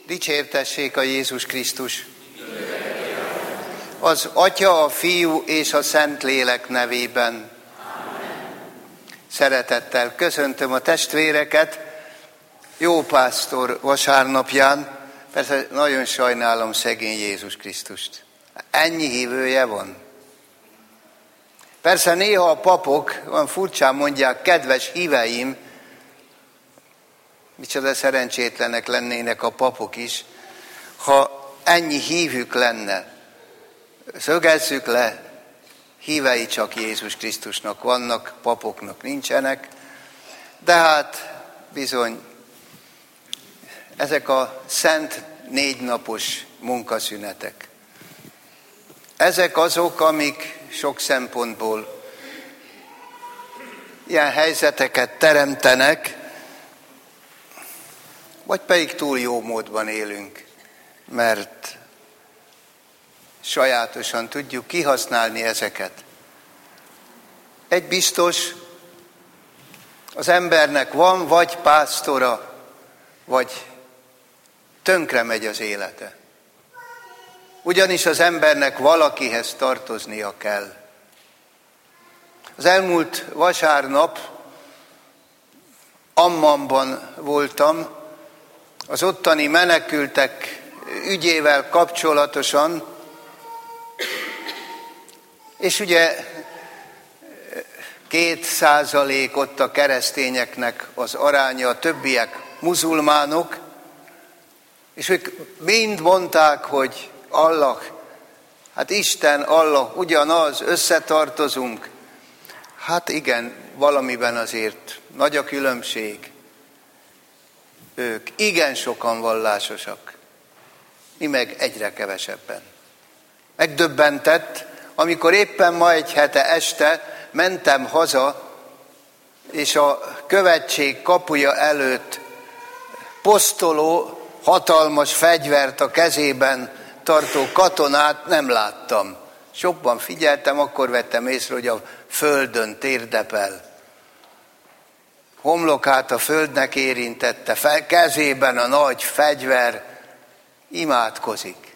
Dicsértessék a Jézus Krisztus! Az Atya, a Fiú és a Szentlélek nevében. Amen. Szeretettel köszöntöm a testvéreket Jó Pásztor vasárnapján. Persze nagyon sajnálom szegény Jézus Krisztust. Ennyi hívője van. Persze néha a papok, olyan furcsán mondják, kedves híveim, micsoda szerencsétlenek lennének a papok is, ha ennyi hívük lenne. Szögezzük le, hívei csak Jézus Krisztusnak vannak, papoknak nincsenek, de hát bizony ezek a szent 4 napos munkaszünetek. Ezek azok, amik sok szempontból ilyen helyzeteket teremtenek, vagy pedig túl jó módban élünk, mert sajátosan tudjuk kihasználni ezeket. Egy biztos, az embernek van vagy pásztora, vagy tönkre megy az élete. Ugyanis az embernek valakihez tartoznia kell. Az elmúlt vasárnap Ammanban voltam, az ottani menekültek ügyével kapcsolatosan, és ugye 2% ott a keresztényeknek az aránya, a többiek muzulmánok, és ők mind mondták, hogy Allah, hát Isten, Allah, ugyanaz, összetartozunk. Hát igen, valamiben azért nagy a különbség. Ők igen sokan vallásosak, mi meg egyre kevesebben. Megdöbbentett, amikor éppen ma egy hete este mentem haza, és a követség kapuja előtt posztoló, hatalmas fegyvert a kezében tartó katonát nem láttam. Sokban figyeltem, akkor vettem észre, hogy a földön térdepel. Homlokát a földnek érintette, kezében a nagy fegyver, imádkozik.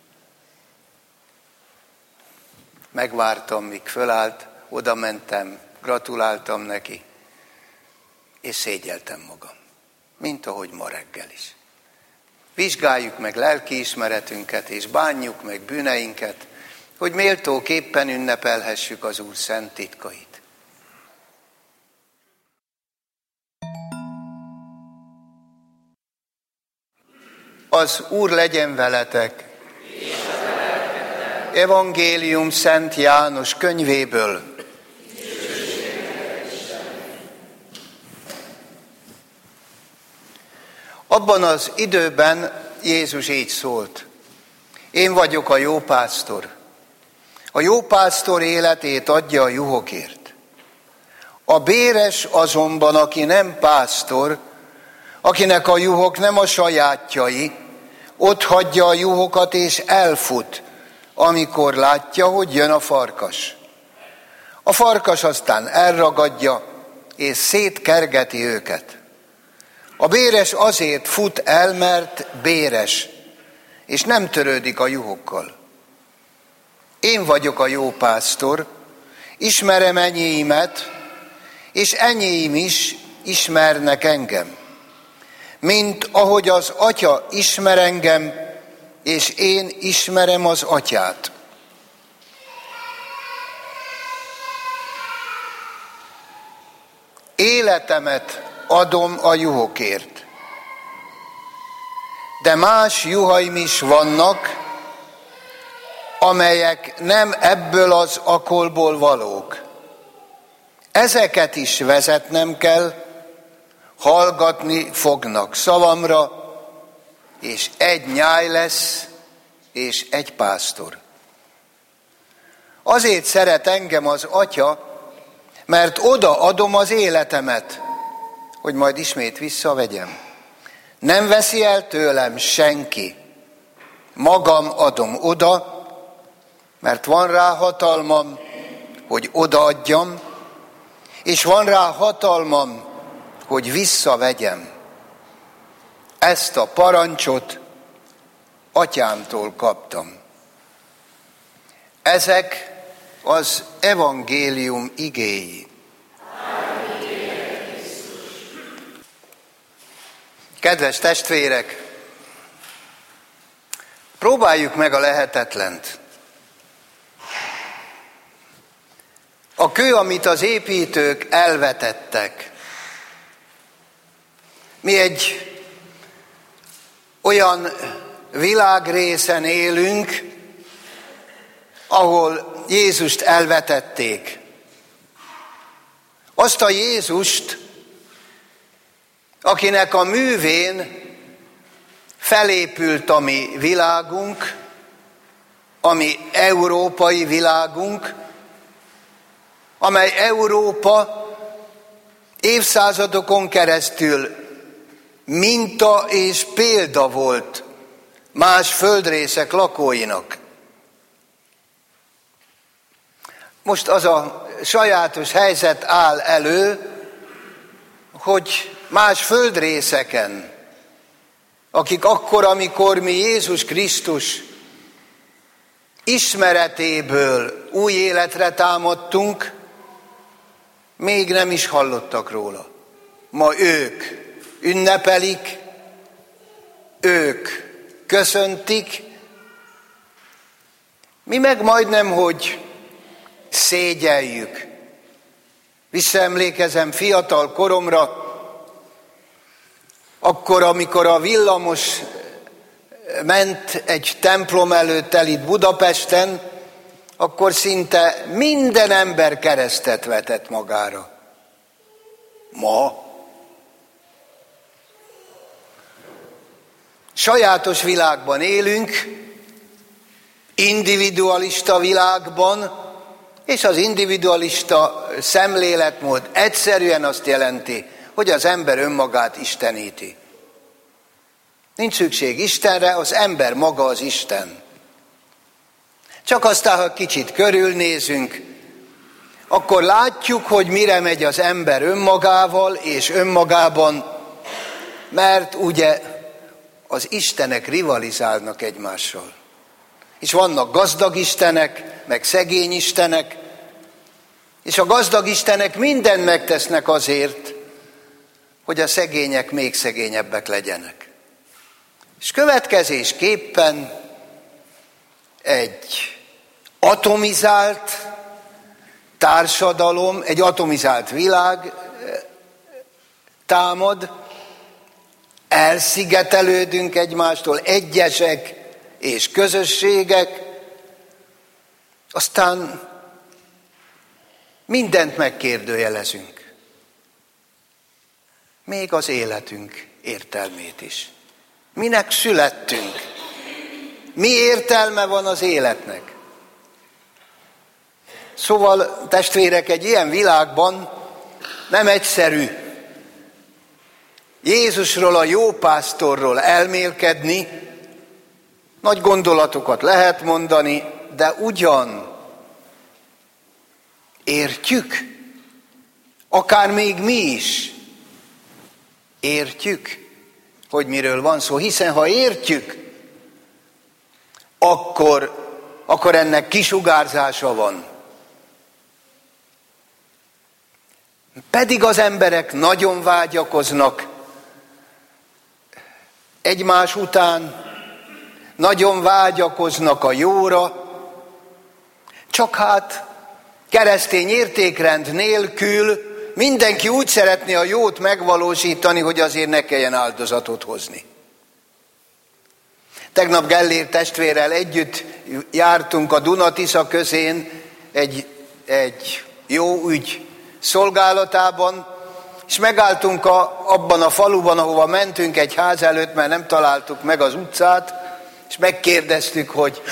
Megvártam, míg fölállt, oda mentem, gratuláltam neki, és szégyeltem magam, mint ahogy ma reggel is. Vizsgáljuk meg lelkiismeretünket, és bánjuk meg bűneinket, hogy méltóképpen ünnepelhessük az Úr szent titkait. Az Úr legyen veletek! Evangélium Szent János könyvéből. Abban az időben Jézus így szólt: Én vagyok a jó pásztor. A jó pásztor életét adja a juhokért. A béres azonban, aki nem pásztor, akinek a juhok nem a sajátjai, ott hagyja a juhokat és elfut, amikor látja, hogy jön a farkas. A farkas aztán elragadja, és szétkergeti őket. A béres azért fut el, mert béres, és nem törődik a juhokkal. Én vagyok a jó pásztor, ismerem enyéimet, és enyéim is ismernek engem. Mint ahogy az Atya ismer engem, és én ismerem az Atyát. Életemet adom a juhokért. De más juhaim is vannak, amelyek nem ebből az akolból valók. Ezeket is vezetnem kell, hallgatni fognak szavamra, és egy nyáj lesz, és egy pásztor. Azért szeret engem az Atya, mert oda adom az életemet, hogy majd ismét visszavegyem. Nem veszi el tőlem senki. Magam adom oda, mert van rá hatalmam, hogy odaadjam, és van rá hatalmam, hogy visszavegyem. Ezt a parancsot atyámtól kaptam. Ezek az evangélium igéi. Kedves testvérek, próbáljuk meg a lehetetlent. A kő, amit az építők elvetettek. Mi egy olyan világrészen élünk, ahol Jézust elvetették. Azt a Jézust, akinek a művén felépült a mi világunk, a mi európai világunk, amely Európa évszázadokon keresztül minta és példa volt más földrészek lakóinak. Most az a sajátos helyzet áll elő, hogy más földrészeken, akik akkor, amikor mi Jézus Krisztus ismeretéből új életre támadtunk, még nem is hallottak róla. Ma ők ünnepelik, ők köszöntik, mi meg majdnem, hogy szégyeljük. Visszaemlékezem fiatal koromra, akkor, amikor a villamos ment egy templom előtt el itt Budapesten, akkor szinte minden ember keresztet vetett magára. Ma sajátos világban élünk, individualista világban, és az individualista szemléletmód egyszerűen azt jelenti, hogy az ember önmagát isteníti. Nincs szükség Istenre, az ember maga az Isten. Csak aztán, ha kicsit körülnézünk, akkor látjuk, hogy mire megy az ember önmagával és önmagában, mert ugye az istenek rivalizálnak egymással. És vannak gazdag istenek, meg szegény istenek, és a gazdag istenek mindent megtesznek azért, hogy a szegények még szegényebbek legyenek. És következésképpen egy atomizált társadalom, egy atomizált világ támad, elszigetelődünk egymástól, egyesek és közösségek, aztán mindent megkérdőjelezünk. Még az életünk értelmét is. Minek születtünk? Mi értelme van az életnek? Szóval, testvérek, egy ilyen világban nem egyszerű Jézusról, a jó pásztorról elmélkedni, nagy gondolatokat lehet mondani, de ugyan értjük, akár még mi is értjük, hogy miről van szó, hiszen ha értjük, akkor ennek kisugárzása van. Pedig az emberek nagyon vágyakoznak egymás után, nagyon vágyakoznak a jóra, csak hát keresztény értékrend nélkül mindenki úgy szeretné a jót megvalósítani, hogy azért ne kelljen áldozatot hozni. Tegnap Gellér testvérrel együtt jártunk a Duna-Tisza közén egy jó ügy szolgálatában, és megálltunk abban a faluban, ahova mentünk egy ház előtt, mert nem találtuk meg az utcát, és megkérdeztük, hogy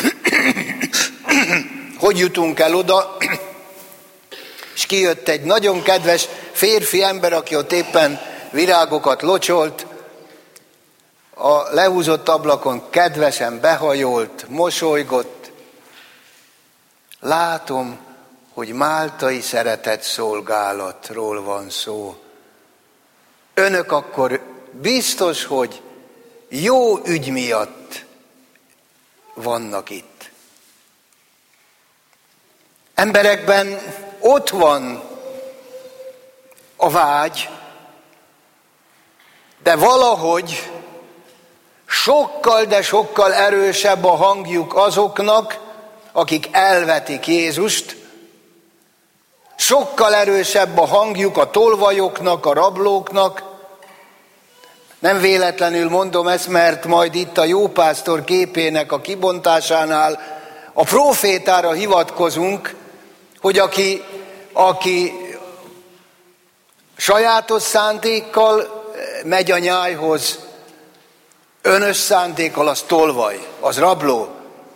hogy jutunk el oda, és kijött egy nagyon kedves férfi ember, aki ott éppen virágokat locsolt, a lehúzott ablakon kedvesen behajolt, mosolygott. Látom, hogy máltai szeretett szolgálatról van szó. Önök akkor biztos, hogy jó ügy miatt vannak itt. Emberekben ott van a vágy, de valahogy sokkal, de sokkal erősebb a hangjuk azoknak, akik elvetik Jézust, sokkal erősebb a hangjuk a tolvajoknak, a rablóknak. Nem véletlenül mondom ezt, mert majd itt a jópásztor képének a kibontásánál a prófétára hivatkozunk, hogy aki sajátos szándékkal megy a nyájhoz, önös szándékkal, az tolvaj, az rabló.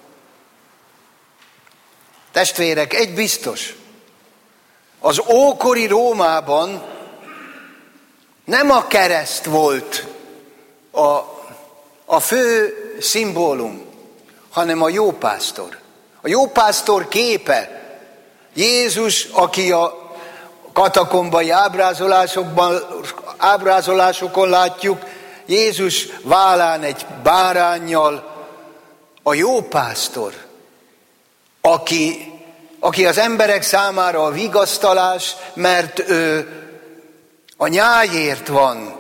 Testvérek, egy biztos, az ókori Rómában nem a kereszt volt a fő szimbólum, hanem a jópásztor. A jópásztor képe, Jézus, aki a katakombai ábrázolásokon látjuk, Jézus vállán egy báránnyal, a jópásztor, aki az emberek számára a vigasztalás, mert ő a nyájért van.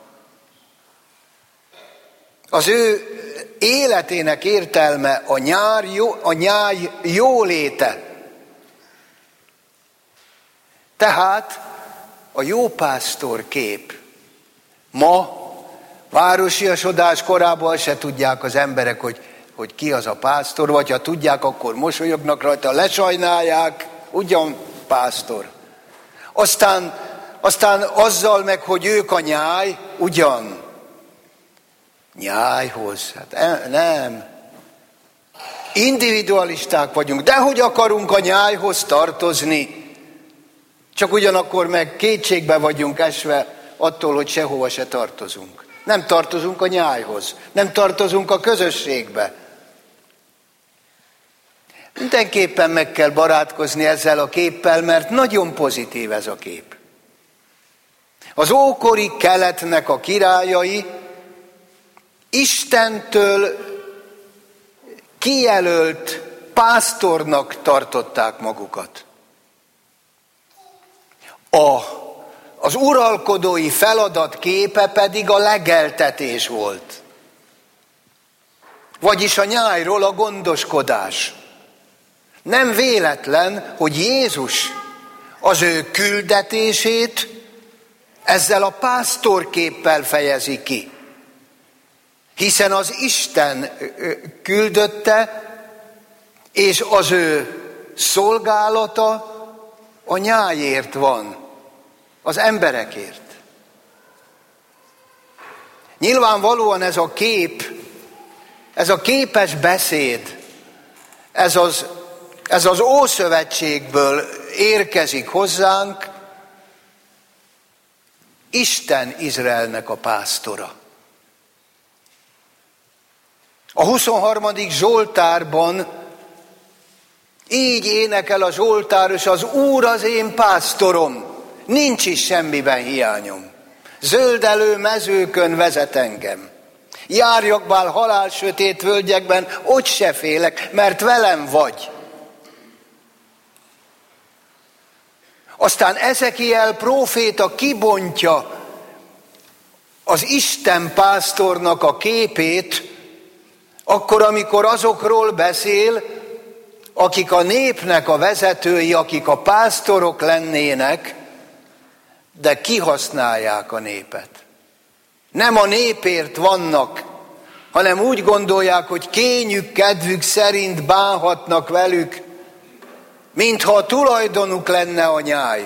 Az ő életének értelme a nyáj jóléte. Tehát a jópásztor kép. Ma városiasodás korában se tudják az emberek, hogy ki az a pásztor, vagy ha tudják, akkor mosolyognak rajta, lesajnálják, ugyan pásztor. Aztán azzal meg, hogy ők a nyáj, ugyan. Nyájhoz, hát nem. Individualisták vagyunk, de hogy akarunk a nyájhoz tartozni, csak ugyanakkor meg kétségbe vagyunk esve attól, hogy sehova se tartozunk. Nem tartozunk a nyájhoz, nem tartozunk a közösségbe. Mindenképpen meg kell barátkozni ezzel a képpel, mert nagyon pozitív ez a kép. Az ókori keletnek a királyai Istentől kijelölt pásztornak tartották magukat. Az uralkodói feladat képe pedig a legeltetés volt. Vagyis a nyájról a gondoskodás. Nem véletlen, hogy Jézus az ő küldetését ezzel a pásztorképpel fejezi ki. Hiszen az Isten küldötte, és az ő szolgálata a nyájért van, az emberekért. Nyilvánvalóan ez a kép, ez a képes beszéd, ez az Ószövetségből érkezik hozzánk, Isten Izraelnek a pásztora. A 23. Zsoltárban így énekel a zsoltáros: az Úr az én pásztorom, nincs is semmiben hiányom. Zöldelő mezőkön vezet engem. Járjak bál halál sötét völgyekben, ott se félek, mert velem vagy. Aztán Ezekiel próféta kibontja az Isten pásztornak a képét, akkor, amikor azokról beszél, akik a népnek a vezetői, akik a pásztorok lennének, de kihasználják a népet. Nem a népért vannak, hanem úgy gondolják, hogy kényük, kedvük szerint bánhatnak velük, mintha a tulajdonuk lenne a nyáj.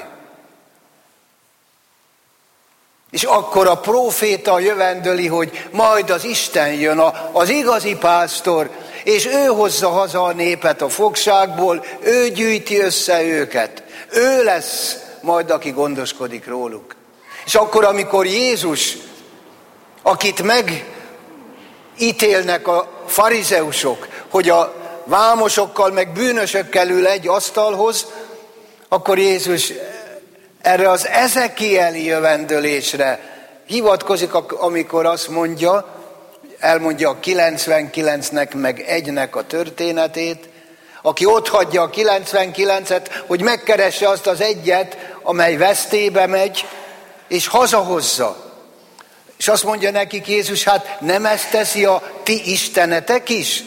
És akkor a próféta jövendöli, hogy majd az Isten jön, az igazi pásztor, és ő hozza haza a népet a fogságból, ő gyűjti össze őket. Ő lesz majd, aki gondoskodik róluk. És akkor, amikor Jézus, akit megítélnek a farizeusok, hogy a vámosokkal meg bűnösökkel ül egy asztalhoz, akkor Jézus erre az ezekieli jövendölésre hivatkozik, amikor azt mondja, elmondja a 99-nek meg egynek a történetét, aki otthagyja a 99-et, hogy megkeresse azt az egyet, amely vesztébe megy, és hazahozza. És azt mondja nekik Jézus, hát nem ezt teszi a ti istenetek is?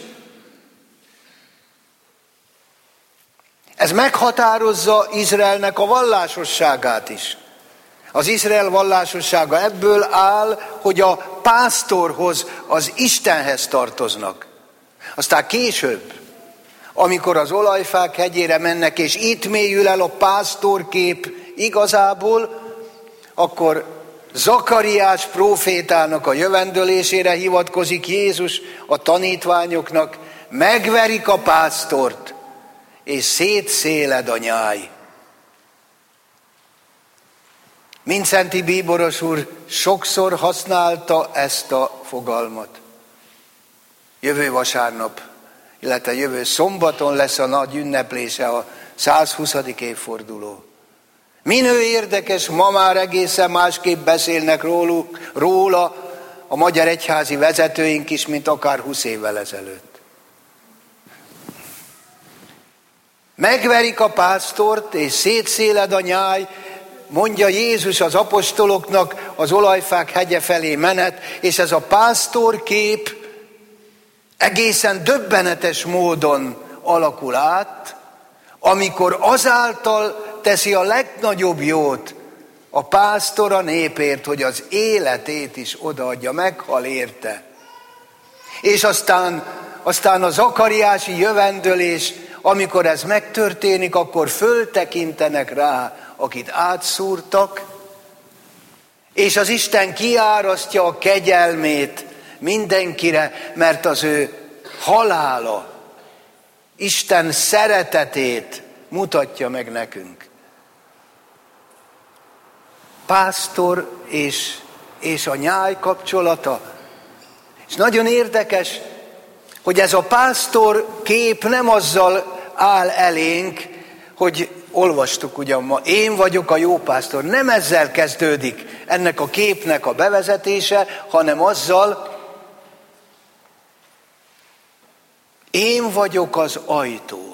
Ez meghatározza Izraelnek a vallásosságát is. Az Izrael vallásossága ebből áll, hogy a pásztorhoz, az Istenhez tartoznak. Aztán később, amikor az olajfák hegyére mennek, és itt mélyül el a pásztorkép igazából, akkor Zakariás prófétának a jövendölésére hivatkozik Jézus a tanítványoknak, megverik a pásztort, és szétszéled a nyáj. Mindszenty bíboros úr sokszor használta ezt a fogalmat. Jövő vasárnap, illetve jövő szombaton lesz a nagy ünneplése, a 120. évforduló. Minő érdekes, ma már egészen másképp beszélnek róla a magyar egyházi vezetőink is, mint akár 20 évvel ezelőtt. Megverik a pásztort, és szétszéled a nyáj, mondja Jézus az apostoloknak az olajfák hegye felé menet, és ez a pásztorkép egészen döbbenetes módon alakul át, amikor azáltal teszi a legnagyobb jót a pásztor a népért, hogy az életét is odaadja, meghal érte. És aztán a zakariási jövendölés, amikor ez megtörténik, akkor föltekintenek rá, akit átszúrtak, és az Isten kiárasztja a kegyelmét mindenkire, mert az ő halála Isten szeretetét mutatja meg nekünk. Pásztor és a nyáj kapcsolata. És nagyon érdekes, hogy ez a pásztor kép nem azzal áll elénk, hogy olvastuk ugyan ma, én vagyok a jó pásztor. Nem ezzel kezdődik ennek a képnek a bevezetése, hanem azzal, én vagyok az ajtó.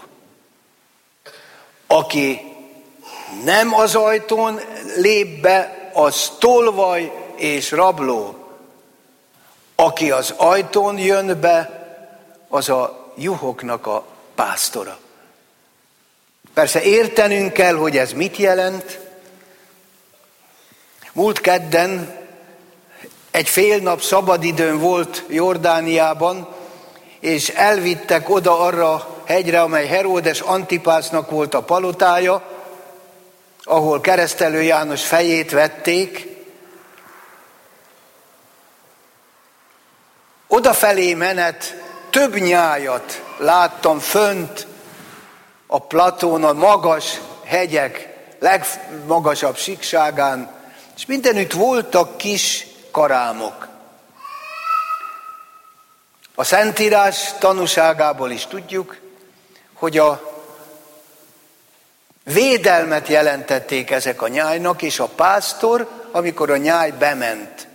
Aki nem az ajtón lép be, az tolvaj és rabló. Aki az ajtón jön be, az a juhoknak a pásztora. Persze értenünk kell, hogy ez mit jelent. Múlt kedden egy fél nap szabadidőm volt Jordániában, és elvittek oda arra a hegyre, amely Heródes Antipásznak volt a palotája, ahol Keresztelő János fejét vették. Odafelé menet több nyájat láttam fönt a platón, a magas hegyek legmagasabb síkságán, és mindenütt voltak kis karámok. A Szentírás tanúságából is tudjuk, hogy a védelmet jelentették ezek a nyájnak, és a pásztor, amikor a nyáj bement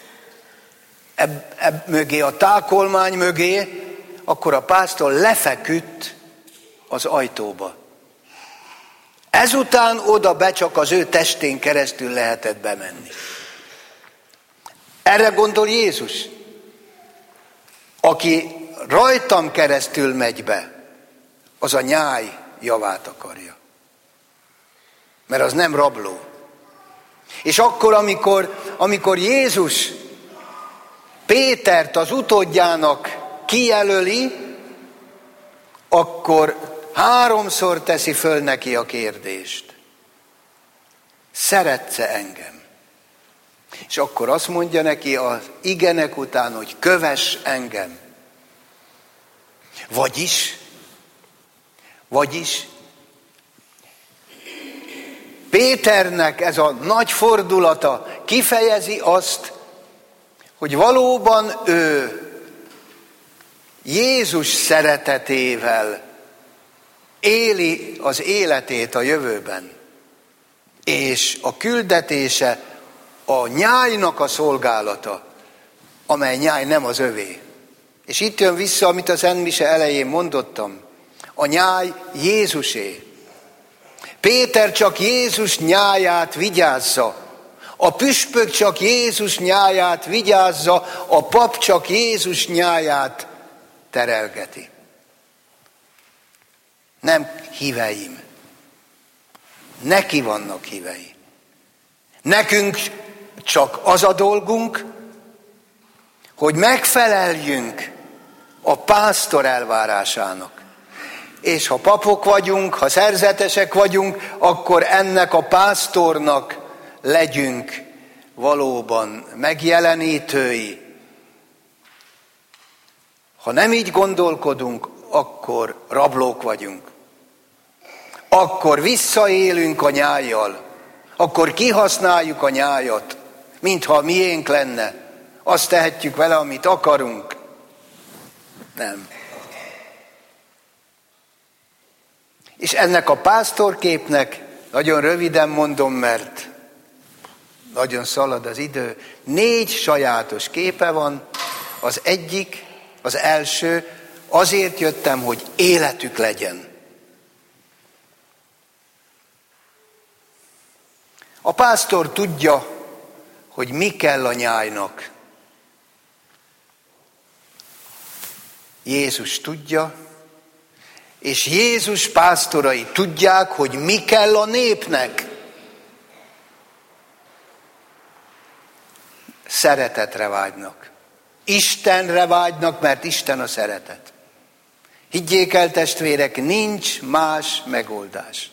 mögé, a tákolmány mögé, akkor a pásztor lefeküdt az ajtóba. Ezután oda be csak az ő testén keresztül lehetett bemenni. Erre gondol Jézus. Aki rajtam keresztül megy be, az a nyáj javát akarja. Mert az nem rabló. És akkor, amikor Jézus Pétert az utódjának kijelöli, akkor 3-szor teszi föl neki a kérdést. Szeretsz-e engem? És akkor azt mondja neki az igenek után, hogy kövess engem. Vagyis Péternek ez a nagy fordulata kifejezi azt, hogy valóban ő Jézus szeretetével éli az életét a jövőben, és a küldetése a nyájnak a szolgálata, amely nyáj nem az övé, És itt jön vissza, amit a Szentmise elején mondottam. A nyáj Jézusé. Péter csak Jézus nyáját vigyázza. A püspök csak Jézus nyáját vigyázza, a pap csak Jézus nyáját terelgeti. Nem híveim. Neki vannak hívei. Nekünk csak az a dolgunk, hogy megfeleljünk a pásztor elvárásának. És ha papok vagyunk, ha szerzetesek vagyunk, akkor ennek a pásztornak legyünk valóban megjelenítői. Ha nem így gondolkodunk, akkor rablók vagyunk. Akkor visszaélünk a nyájjal. Akkor kihasználjuk a nyájat, mintha miénk lenne. Azt tehetjük vele, amit akarunk. Nem. És ennek a pásztorképnek, nagyon röviden mondom, mert nagyon szalad az idő, 4 sajátos képe van. Az egyik, az első, azért jöttem, hogy életük legyen. A pásztor tudja, hogy mi kell a nyájnak. Jézus tudja, és Jézus pásztorai tudják, hogy mi kell a népnek. Szeretetre vágynak. Istenre vágynak, mert Isten a szeretet. Higgyék el, testvérek, nincs más megoldás.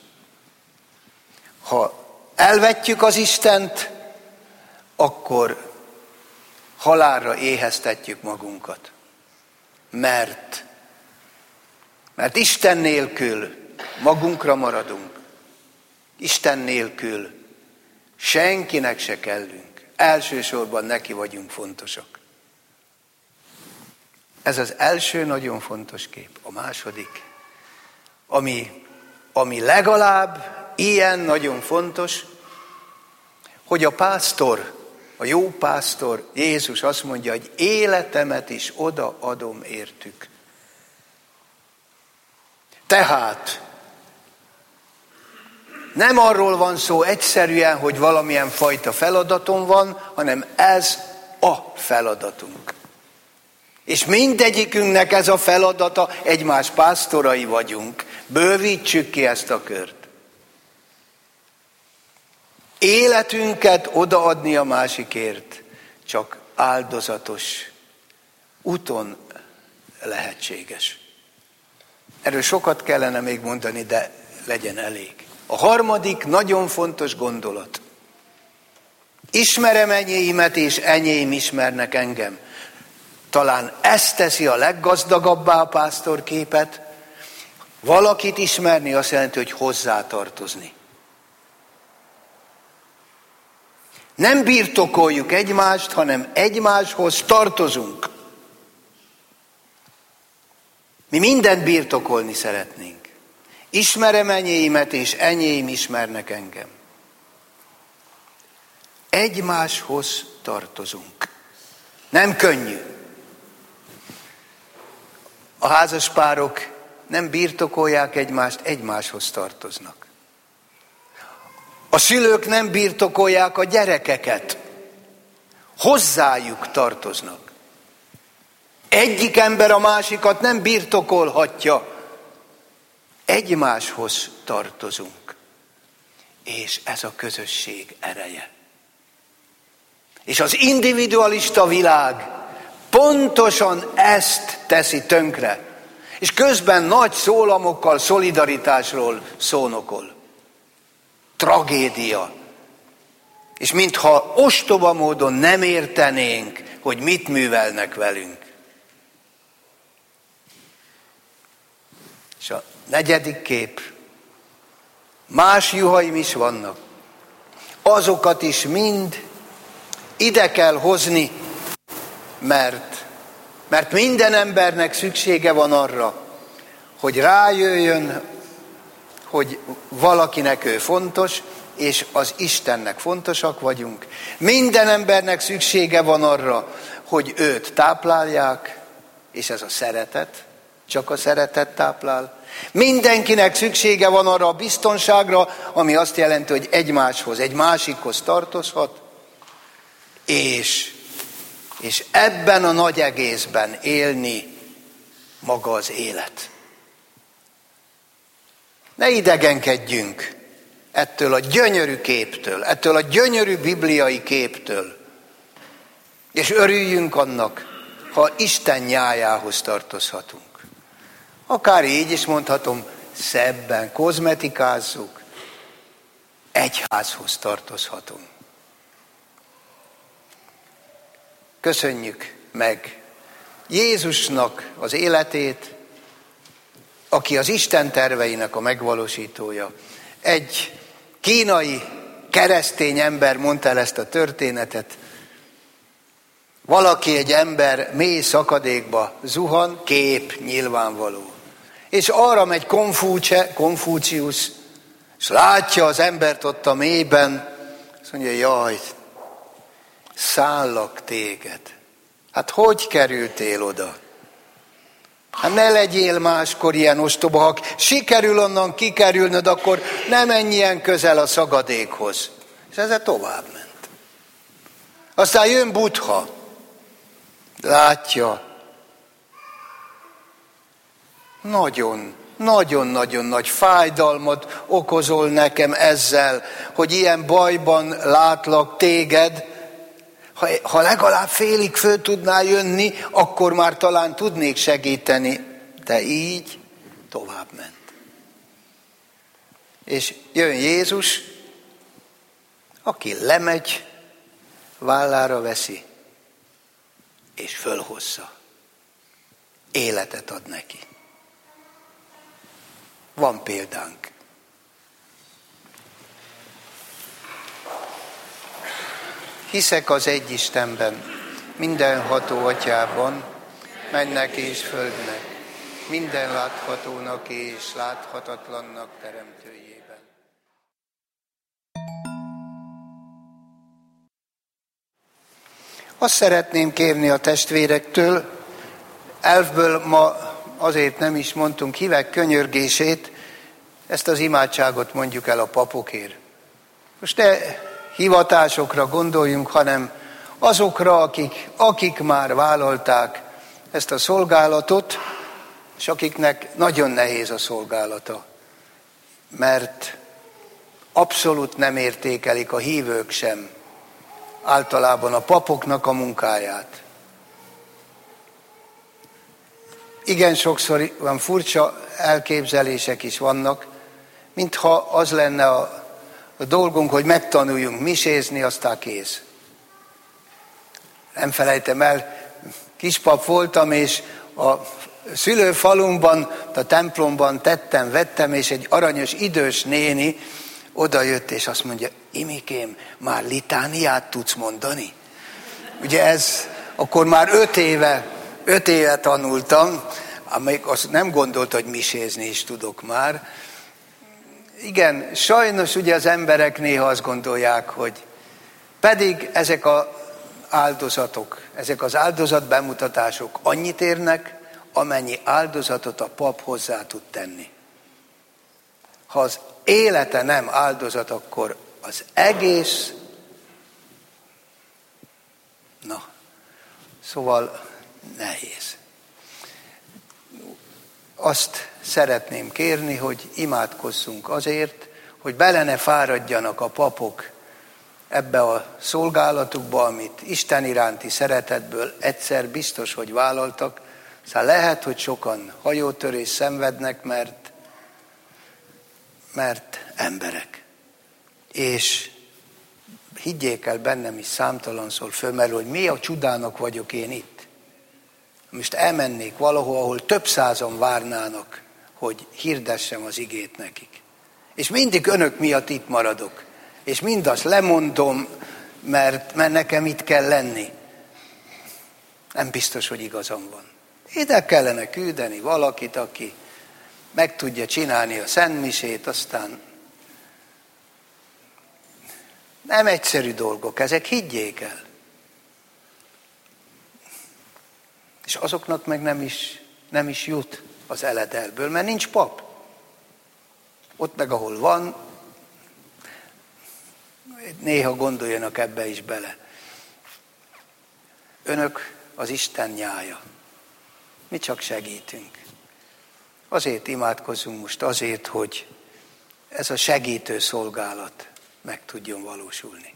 Ha elvetjük az Istent, akkor halálra éheztetjük magunkat. Mert Isten nélkül magunkra maradunk. Isten nélkül senkinek se kellünk. Elsősorban neki vagyunk fontosak. Ez az első nagyon fontos kép. A második, ami legalább ilyen nagyon fontos, hogy a pásztor, a jó pásztor, Jézus azt mondja, hogy életemet is odaadom értük. Tehát nem arról van szó egyszerűen, hogy valamilyen fajta feladatom van, hanem ez a feladatunk. És mindegyikünknek ez a feladata, egymás pásztorai vagyunk. Bővítsük ki ezt a kört. Életünket odaadni a másikért csak áldozatos úton lehetséges. Erről sokat kellene még mondani, de legyen elég. A harmadik nagyon fontos gondolat. Ismerem enyéimet, és enyém ismernek engem. Talán ez teszi a leggazdagabbá a pásztorképet. Valakit ismerni azt jelenti, hogy hozzátartozni. Nem birtokoljuk egymást, hanem egymáshoz tartozunk. Mi mindent birtokolni szeretnénk. Ismerem enyéimet, és enyém ismernek engem. Egymáshoz tartozunk. Nem könnyű. A házaspárok nem birtokolják egymást, egymáshoz tartoznak. A szülők nem birtokolják a gyerekeket, hozzájuk tartoznak. Egyik ember a másikat nem birtokolhatja, egymáshoz tartozunk. És ez a közösség ereje. És az individualista világ pontosan ezt teszi tönkre. És közben nagy szólamokkal szolidaritásról szónokol. Tragédia. És mintha ostoba módon nem értenénk, hogy mit művelnek velünk. És a negyedik kép. Más juhaim is vannak. Azokat is mind ide kell hozni, mert minden embernek szüksége van arra, hogy rájöjjön, hogy valakinek ő fontos, és az Istennek fontosak vagyunk. Minden embernek szüksége van arra, hogy őt táplálják, és ez a szeretet, csak a szeretet táplál. Mindenkinek szüksége van arra a biztonságra, ami azt jelenti, hogy egymáshoz, egy másikhoz tartozhat, és ebben a nagy egészben élni maga az élet. Ne idegenkedjünk ettől a gyönyörű képtől, ettől a gyönyörű bibliai képtől, és örüljünk annak, ha Isten nyájához tartozhatunk. Akár így is mondhatom, szebben kozmetikázzuk, egyházhoz tartozhatunk. Köszönjük meg Jézusnak az életét, aki az Isten terveinek a megvalósítója. Egy kínai keresztény ember mondta el ezt a történetet. Valaki, egy ember mély szakadékba zuhan, kép nyilvánvaló. És arra megy Konfúciusz, és látja az embert ott a mélyben, azt mondja, jaj, szállak téged. Hát hogy kerültél oda? Hát ne legyél máskor ilyen ostoba, ha sikerül onnan kikerülnöd, akkor ne menj ilyen közel a szakadékhoz. És ezzel tovább ment. Aztán jön Buddha, látja, nagyon-nagyon nagy fájdalmat okozol nekem ezzel, hogy ilyen bajban látlak téged. Ha legalább félig föl tudnál jönni, akkor már talán tudnék segíteni. De így tovább ment. És jön Jézus, aki lemegy, vállára veszi, és fölhozza. Életet ad neki. Van példánk. Hiszek az egy Istenben, mindenható Atyában, mennek és földnek, minden láthatónak és láthatatlannak teremtőjében. Azt szeretném kérni a testvérektől, elfből ma azért nem is mondtunk hívek könyörgését, ezt az imádságot mondjuk el a papokért. Most ne hivatásokra gondoljunk, hanem azokra, akik már vállalták ezt a szolgálatot, és akiknek nagyon nehéz a szolgálata, mert abszolút nem értékelik a hívők sem általában a papoknak a munkáját. Igen, sokszor van furcsa elképzelések is vannak, mintha az lenne a dolgunk, hogy megtanuljunk misézni, aztán kész. Nem felejtem el, kispap voltam, és a szülőfalumban, a templomban vettem, és egy aranyos idős néni odajött, és azt mondja, Imikém, már litániát tudsz mondani? Ugye ez, akkor már 5 éve tanultam, amelyik azt nem gondolt, hogy misézni is tudok már. Igen, sajnos ugye az emberek néha azt gondolják, hogy pedig ezek az áldozatok, ezek az áldozatbemutatások annyit érnek, amennyi áldozatot a pap hozzá tud tenni. Ha az élete nem áldozat, akkor az egész, szóval nehéz. Azt szeretném kérni, hogy imádkozzunk azért, hogy bele ne fáradjanak a papok ebbe a szolgálatukba, amit Isten iránti szeretetből egyszer biztos, hogy vállaltak. Szóval lehet, hogy sokan hajótörést szenvednek, mert emberek. És higgyék el, bennem is számtalanszor fölmerül, hogy mi a csodának vagyok én itt. Most elmennék valahol, ahol több százan várnának, hogy hirdessem az igét nekik. És mindig önök miatt itt maradok. És mindazt lemondom, mert nekem itt kell lenni. Nem biztos, hogy igazam van. Ide kellene küldeni valakit, aki meg tudja csinálni a szentmisét, aztán nem egyszerű dolgok, ezek, higgyék el. És azoknak meg nem is jut az eledelből, mert nincs pap. Ott meg, ahol van, néha gondoljanak ebbe is bele. Önök az Isten nyája. Mi csak segítünk. Azért imádkozzunk most, azért, hogy ez a segítő szolgálat meg tudjon valósulni.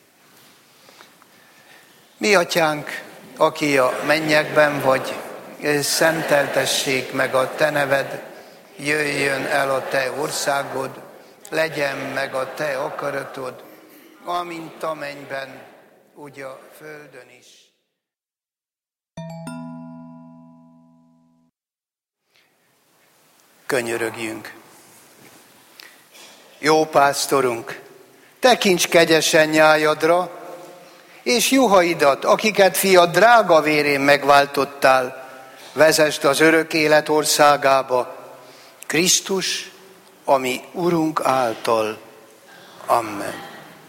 Mi atyánk, aki a mennyekben vagy, szenteltessék meg a te neved, jöjjön el a te országod, legyen meg a te akaratod, amint a mennyben, úgy a földön is. Könyörögjünk. Jó pásztorunk, tekints kegyesen nyájadra, és juhaidat, akiket fiad drága vérén megváltottál, vezesd az örök élet országába, Krisztus, ami Urunk által. Amen.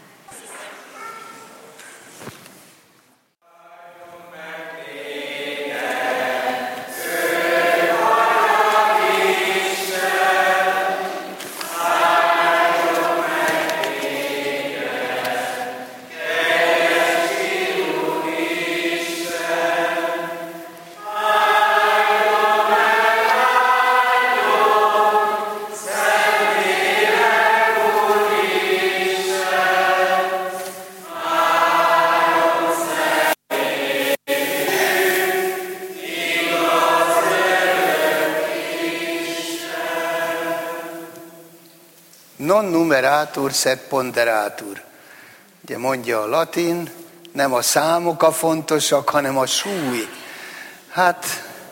Non numeratur sed ponderatur. Ugye mondja a latin, nem a számok a fontosak, hanem a súly. Hát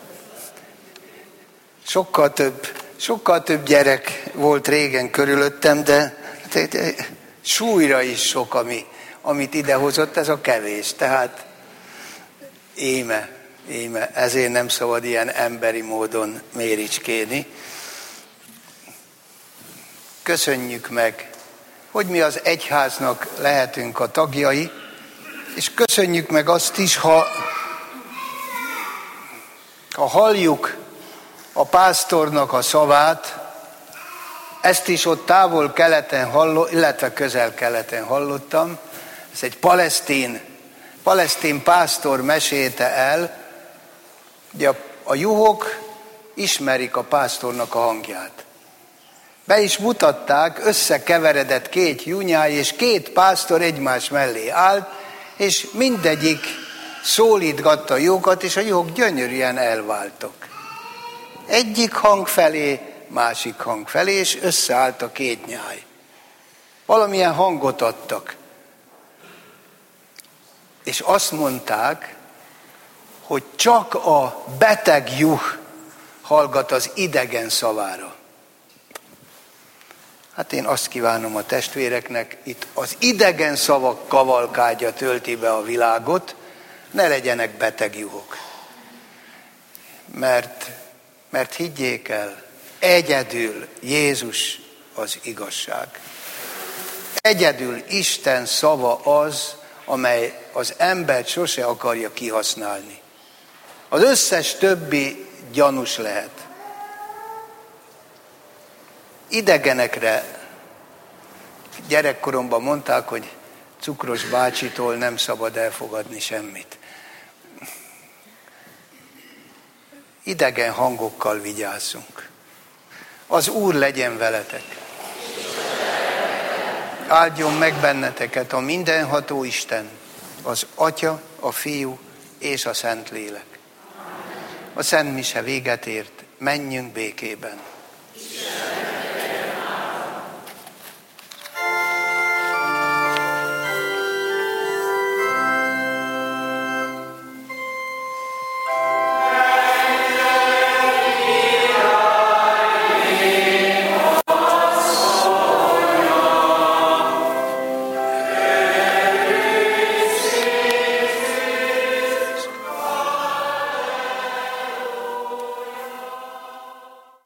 sokkal több gyerek volt régen körülöttem, de súlyra is sok, amit idehozott, ez a kevés. Tehát íme, ezért nem szabad ilyen emberi módon méricskélni. Köszönjük meg, hogy mi az egyháznak lehetünk a tagjai, és köszönjük meg azt is, ha halljuk a pásztornak a szavát, ezt is ott távol-keleten illetve közel-keleten hallottam, ez egy palesztin pásztor mesélte el, hogy a juhok ismerik a pásztornak a hangját. Be is mutatták, összekeveredett két junyáj, és két pásztor egymás mellé állt, és mindegyik szólítgatta a juhokat, és a juhok gyönyörűen elváltak. Egyik hang felé, másik hang felé, és összeállt a két nyáj. Valamilyen hangot adtak. És azt mondták, hogy csak a beteg juh hallgat az idegen szavára. Hát én azt kívánom a testvéreknek, itt az idegen szavak kavalkádja tölti be a világot, ne legyenek beteg juhok. Mert higgyék el, egyedül Jézus az igazság. Egyedül Isten szava az, amely az embert sose akarja kihasználni. Az összes többi gyanús lehet. Idegenekre gyerekkoromban mondták, hogy cukros bácsitól nem szabad elfogadni semmit. Idegen hangokkal vigyázzunk. Az Úr legyen veletek. Áldjon meg benneteket a mindenható Isten, az Atya, a Fiú és a Szentlélek. A Szent Mise véget ért, menjünk békében.